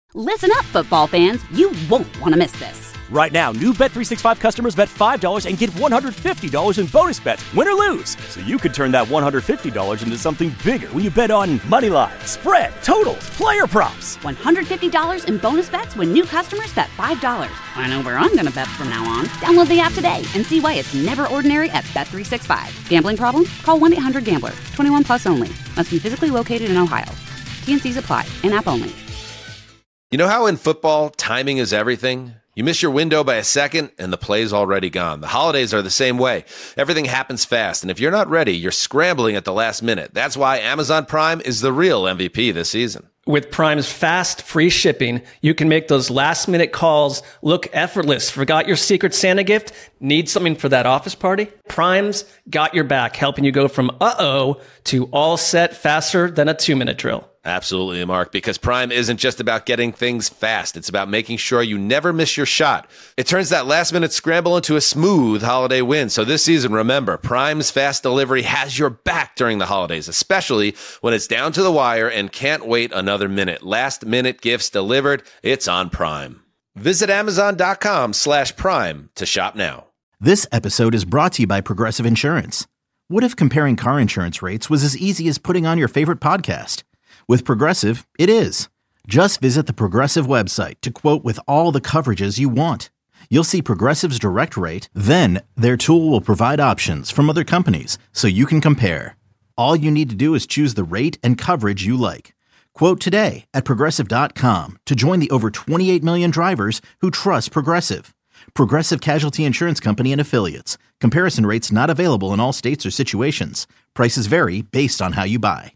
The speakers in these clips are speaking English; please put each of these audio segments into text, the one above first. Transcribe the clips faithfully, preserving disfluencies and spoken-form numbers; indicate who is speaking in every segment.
Speaker 1: Listen up, football fans. You won't want to miss this.
Speaker 2: Right now, new Bet three sixty-five customers bet five dollars and get one hundred fifty dollars in bonus bets, win or lose. So you could turn that one hundred fifty dollars into something bigger when you bet on money line, spread, totals, player props.
Speaker 1: one hundred fifty dollars in bonus bets when new customers bet five dollars. I know where I'm going to bet from now on. Download the app today and see why it's never ordinary at Bet three sixty-five. Gambling problem? Call one eight hundred gambler. twenty-one plus only. Must be physically located in Ohio. T N Cs apply. In-app only.
Speaker 3: You know how in football, timing is everything? You miss your window by a second, and the play's already gone. The holidays are the same way. Everything happens fast, and if you're not ready, you're scrambling at the last minute. That's why Amazon Prime is the real M V P this season.
Speaker 4: With Prime's fast, free shipping, you can make those last-minute calls look effortless. Forgot your Secret Santa gift? Need something for that office party? Prime's got your back, helping you go from uh-oh to all set faster than a two-minute drill.
Speaker 3: Absolutely, Mark, because Prime isn't just about getting things fast. It's about making sure you never miss your shot. It turns that last-minute scramble into a smooth holiday win. So this season, remember, Prime's fast delivery has your back during the holidays, especially when it's down to the wire and can't wait another minute. Last-minute gifts delivered, it's on Prime. Visit Amazon.com slash Prime to shop now.
Speaker 5: This episode is brought to you by Progressive Insurance. What if comparing car insurance rates was as easy as putting on your favorite podcast? With Progressive, it is. Just visit the Progressive website to quote with all the coverages you want. You'll see Progressive's direct rate, then their tool will provide options from other companies so you can compare. All you need to do is choose the rate and coverage you like. Quote today at Progressive dot com to join the over twenty-eight million drivers who trust Progressive. Progressive Casualty Insurance Company and Affiliates. Comparison rates not available in all states or situations. Prices vary based on how you buy.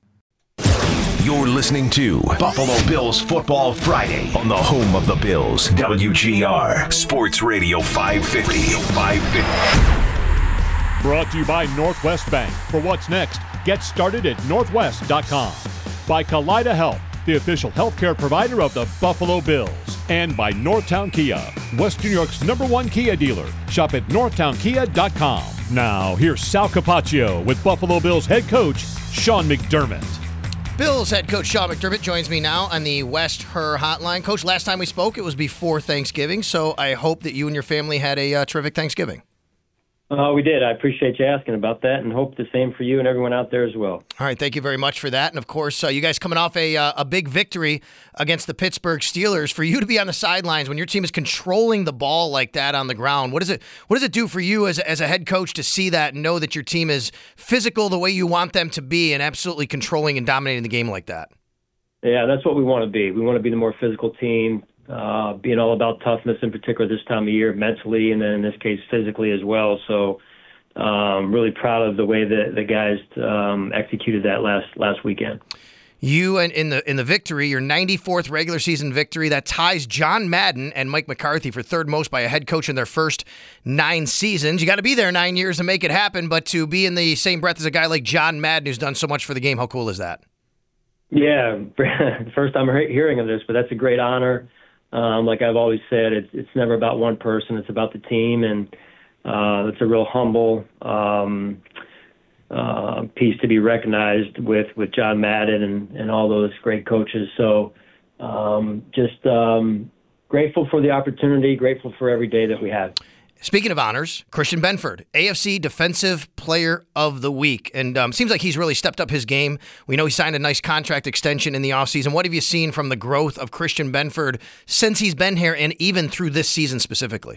Speaker 6: You're listening to Buffalo Bills Football Friday on the home of the Bills, W G R Sports Radio five fifty. five fifty.
Speaker 7: Brought to you by Northwest Bank. For what's next, get started at northwest dot com. By Kaleida Health, the official healthcare provider of the Buffalo Bills. And by Northtown Kia, West New York's number one Kia dealer. Shop at northtown kia dot com. Now, here's Sal Capaccio with Buffalo Bills head coach Sean McDermott.
Speaker 8: Bills head coach Sean McDermott joins me now on the West Her Hotline. Coach, last time we spoke, it was before Thanksgiving, so I hope that you and your family had a uh, terrific Thanksgiving.
Speaker 9: Uh, we did. I appreciate you asking about that and hope the same for you and everyone out there as well.
Speaker 8: All right, thank you very much for that. And, of course, uh, you guys coming off a uh, a big victory against the Pittsburgh Steelers. For you to be on the sidelines when your team is controlling the ball like that on the ground, what does it what does it do for you as, as a head coach to see that and know that your team is physical the way you want them to be and absolutely controlling and dominating the game like that?
Speaker 9: Yeah, that's what we want to be. We want to be the more physical team, uh, being all about toughness in particular this time of year, mentally, and then in this case physically as well. So um, really proud of the way that the guys um, executed that last last weekend.
Speaker 8: You and in the in the victory, your ninety-fourth regular season victory, that ties John Madden and Mike McCarthy for third most by a head coach in their first nine seasons. You got to be there nine years to make it happen, but to be in the same breath as a guy like John Madden who's done so much for the game, how cool is that?
Speaker 9: Yeah, first time hearing of this, but that's a great honor. Um, like I've always said, it's it's never about one person; it's about the team, and uh, it's a real humble um, uh, piece to be recognized with, with John Madden and, and all those great coaches. So, um, just um, grateful for the opportunity, grateful for every day that we have.
Speaker 8: Speaking of honors, Christian Benford, A F C Defensive Player of the Week. And um, seems like he's really stepped up his game. We know he signed a nice contract extension in the offseason. What have you seen from the growth of Christian Benford since he's been here and even through this season specifically?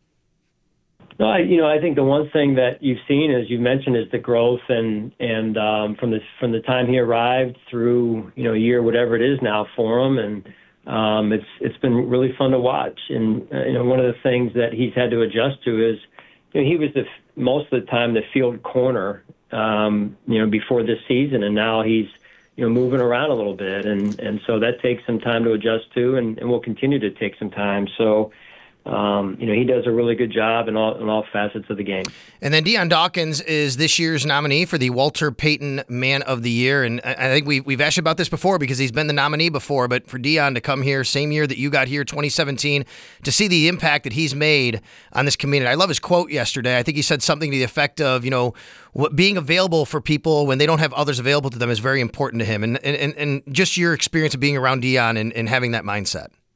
Speaker 9: No, I, you know, I think the one thing that you've seen, as you mentioned, is the growth and and um, from the from the time he arrived through, you know, a year, whatever it is now for him, and Um, it's it's been really fun to watch, and uh, you know one of the things that he's had to adjust to is, you know, he was the most of the time the field corner, um, you know, before this season, and now he's you know moving around a little bit, and and so that takes some time to adjust to, and, and will continue to take some time. So. Um, you know, he does a really good job in all in all facets of the game.
Speaker 8: And then Dion Dawkins is this year's nominee for the Walter Payton Man of the Year. And I think we, we've asked you about this before because he's been the nominee before. But for Dion to come here, same year that you got here, twenty seventeen, to see the impact that he's made on this community. I love his quote yesterday. I think he said something to the effect of, you know, what, being available for people when they don't have others available to them is very important to him. And and, and just your experience of being around Dion and, and having that mindset.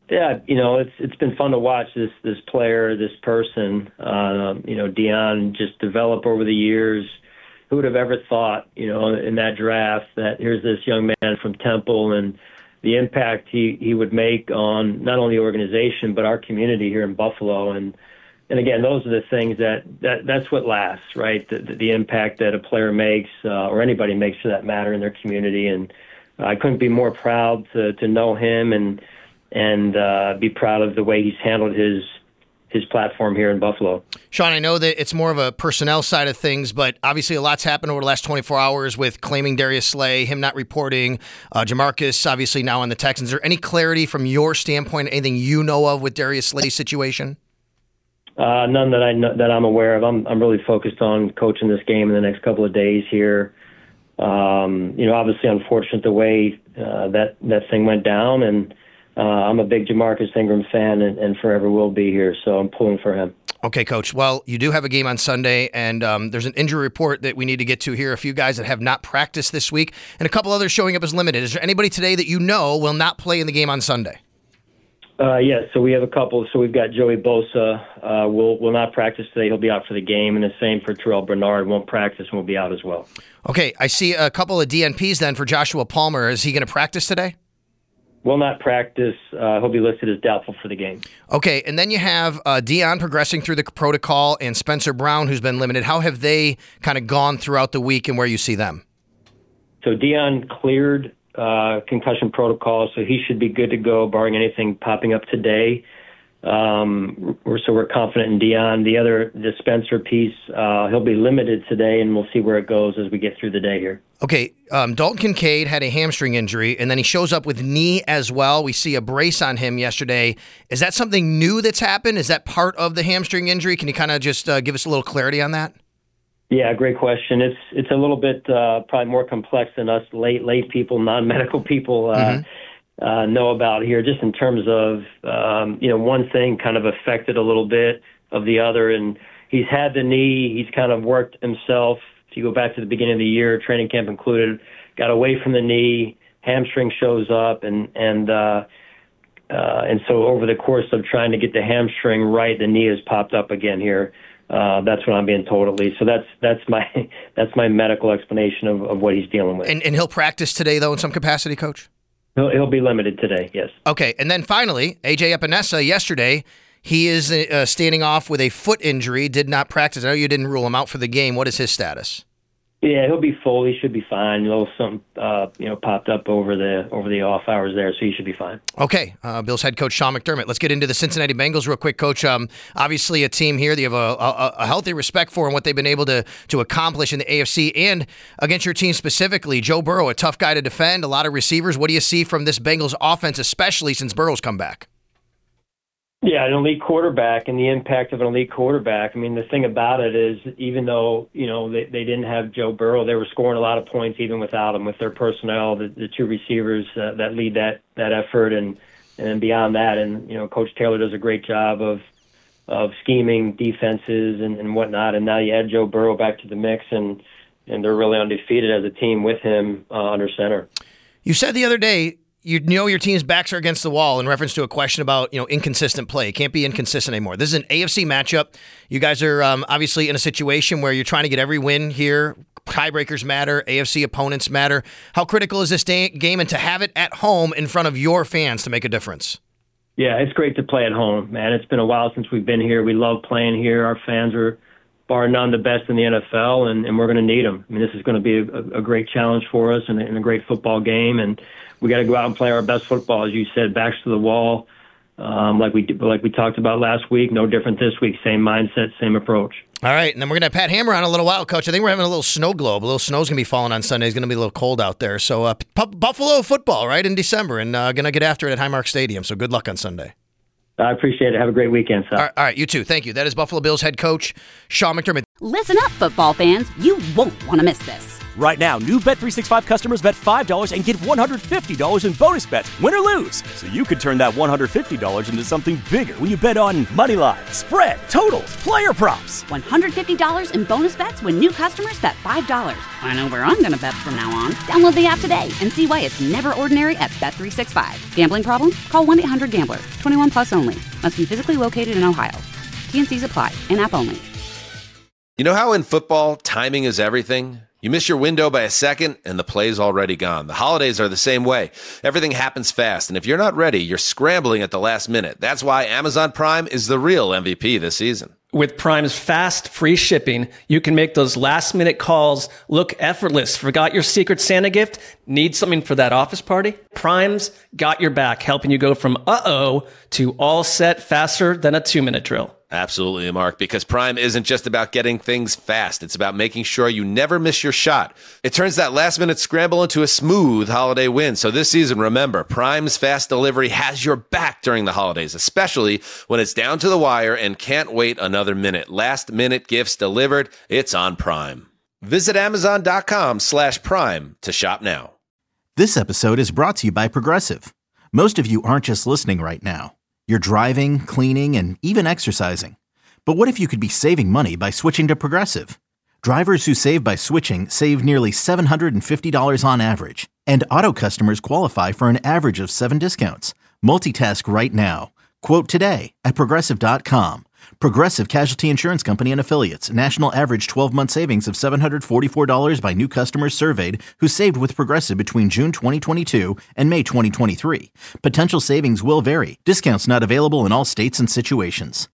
Speaker 9: Yeah, you know, it's it's been fun to watch this this player, this person, uh, you know, Deion just develop over the years. Who would have ever thought, you know, in that draft that here's this young man from Temple and the impact he, he would make on not only the organization but our community here in Buffalo. And and again, those are the things that, that that's what lasts, right? The, the, the impact that a player makes uh, or anybody makes for that matter in their community. And I couldn't be more proud to, to know him and and uh, be proud of the way he's handled his his platform here in Buffalo.
Speaker 8: Sean, I know that it's more of a personnel side of things, but obviously a lot's happened over the last twenty-four hours with claiming Darius Slay, him not reporting, uh, Jamarcus obviously now on the Texans. Is there any clarity from your standpoint, anything you know of with Darius Slay's situation?
Speaker 9: Uh, none that I know, that I'm aware of. I'm I'm really focused on coaching this game in the next couple of days here. Um, you know, obviously unfortunate the way uh, that that thing went down, and Uh, I'm a big Jamarcus Ingram fan and, and forever will be here, so I'm pulling for him.
Speaker 8: Okay, Coach. Well, you do have a game on Sunday, and um, there's an injury report that we need to get to here. A few guys that have not practiced this week, and a couple others showing up as limited. Is there anybody today that you know will not play in the game on Sunday?
Speaker 9: Uh, yes, so we have a couple. So we've got Joey Bosa. Uh, will will not practice today. He'll be out for the game, and the same for Terrell Bernard. Won't practice and will be out as well.
Speaker 8: Okay, I see a couple of D N Ps then for Joshua Palmer. Is he going to practice today?
Speaker 9: Will not practice. Uh, he'll be listed as doubtful for the game.
Speaker 8: Okay, and then you have uh, Deion progressing through the protocol and Spencer Brown, who's been limited. How have they kind of gone throughout the week and where you see them?
Speaker 9: So Deion cleared uh, concussion protocol, so he should be good to go, barring anything popping up today. Um, we're, so we're confident in Deion. The other, the Spencer piece, uh, he'll be limited today, and we'll see where it goes as we get through the day here.
Speaker 8: Okay, um, Dalton Kincaid had a hamstring injury, and then he shows up with knee as well. We see a brace on him yesterday. Is that something new that's happened? Is that part of the hamstring injury? Can you kind of just uh, give us a little clarity on that?
Speaker 9: Yeah, great question. It's it's a little bit uh, probably more complex than us late late people, non-medical people uh, mm-hmm. uh, know about here. Just in terms of um, you know, one thing kind of affected a little bit of the other, and he's had the knee. He's kind of worked himself. If you go back to the beginning of the year, training camp included, got away from the knee, hamstring shows up, and and uh, uh, and so over the course of trying to get the hamstring right, the knee has popped up again here. Uh, that's what I'm being told, at least. So that's that's my that's my medical explanation of, of what he's dealing with.
Speaker 8: And, and he'll practice today, though, in some capacity, Coach?
Speaker 9: He'll he'll be limited today. Yes.
Speaker 8: Okay, and then finally, A J Epinesa yesterday. He is uh, standing off with a foot injury, did not practice. I know you didn't rule him out for the game. What is his status?
Speaker 9: Yeah, he'll be full. He should be fine. A little something, uh, you know, popped up over the over the off hours there, so he should be fine.
Speaker 8: Okay, uh, Bills head coach Sean McDermott. Let's get into the Cincinnati Bengals real quick, Coach. Um, obviously, a team here that you have a, a, a healthy respect for and what they've been able to to accomplish in the A F C and against your team specifically. Joe Burrow, a tough guy to defend. A lot of receivers. What do you see from this Bengals offense, especially since Burrow's come back?
Speaker 9: Yeah, an elite quarterback and the impact of an elite quarterback. I mean, the thing about it is, even though, you know, they, they didn't have Joe Burrow, they were scoring a lot of points even without him, with their personnel, the, the two receivers uh, that lead that, that effort, and, and then beyond that. And, you know, Coach Taylor does a great job of of scheming defenses and, and whatnot. And now you add Joe Burrow back to the mix, and, and they're really undefeated as a team with him uh, under center.
Speaker 8: You said the other day, you know your team's backs are against the wall in reference to a question about, you know, inconsistent play. It can't be inconsistent anymore. This is an A F C matchup. You guys are um, obviously in a situation where you're trying to get every win here. Tiebreakers matter. A F C opponents matter. How critical is this day- game and to have it at home in front of your fans to make a difference?
Speaker 9: Yeah, it's great to play at home, man. It's been a while since we've been here. We love playing here. Our fans are, bar none, the best in the N F L, and, and we're going to need them. I mean, this is going to be a, a great challenge for us and a, and a great football game, and we got to go out and play our best football, as you said, backs to the wall, um, like we like we talked about last week. No different this week. Same mindset, same approach.
Speaker 8: All right, and then we're going to have Pat Hammer on a little while, Coach. I think we're having a little snow globe. A little snow's going to be falling on Sunday. It's going to be a little cold out there. So uh, P- Buffalo football, right, in December, and uh, going to get after it at Highmark Stadium. So good luck on Sunday.
Speaker 9: I appreciate it. Have a great weekend, Sal.
Speaker 8: All right, all right, you too. Thank you. That is Buffalo Bills head coach Sean McDermott.
Speaker 1: Listen up, football fans. You won't want to miss this.
Speaker 2: Right now, new Bet three sixty-five customers bet five dollars and get one hundred fifty dollars in bonus bets, win or lose. So you could turn that one hundred fifty dollars into something bigger when you bet on money line, spread, totals, player props.
Speaker 1: one hundred fifty dollars in bonus bets when new customers bet five dollars. I know where I'm going to bet from now on. Download the app today and see why it's never ordinary at Bet three sixty-five. Gambling problem? Call one eight hundred gambler. twenty-one plus only. Must be physically located in Ohio. T and C's apply. In-app only.
Speaker 3: You know how in football, timing is everything? You miss your window by a second, and the play's already gone. The holidays are the same way. Everything happens fast, and if you're not ready, you're scrambling at the last minute. That's why Amazon Prime is the real M V P this season.
Speaker 4: With Prime's fast, free shipping, you can make those last-minute calls look effortless. Forgot your Secret Santa gift? Need something for that office party? Prime's got your back, helping you go from uh-oh to all set faster than a two-minute drill.
Speaker 3: Absolutely, Mark, because Prime isn't just about getting things fast. It's about making sure you never miss your shot. It turns that last-minute scramble into a smooth holiday win. So this season, remember, Prime's fast delivery has your back during the holidays, especially when it's down to the wire and can't wait another minute. Last-minute gifts delivered. It's on Prime. Visit Amazon.com slash Prime to shop now.
Speaker 5: This episode is brought to you by Progressive. Most of you aren't just listening right now. You're driving, cleaning, and even exercising. But what if you could be saving money by switching to Progressive? Drivers who save by switching save nearly seven hundred fifty dollars on average. And auto customers qualify for an average of seven discounts. Multitask right now. Quote today at Progressive dot com. Progressive Casualty Insurance Company and Affiliates. National average twelve-month savings of seven hundred forty-four dollars by new customers surveyed who saved with Progressive between June twenty twenty-two and May twenty twenty-three. Potential savings will vary. Discounts not available in all states and situations.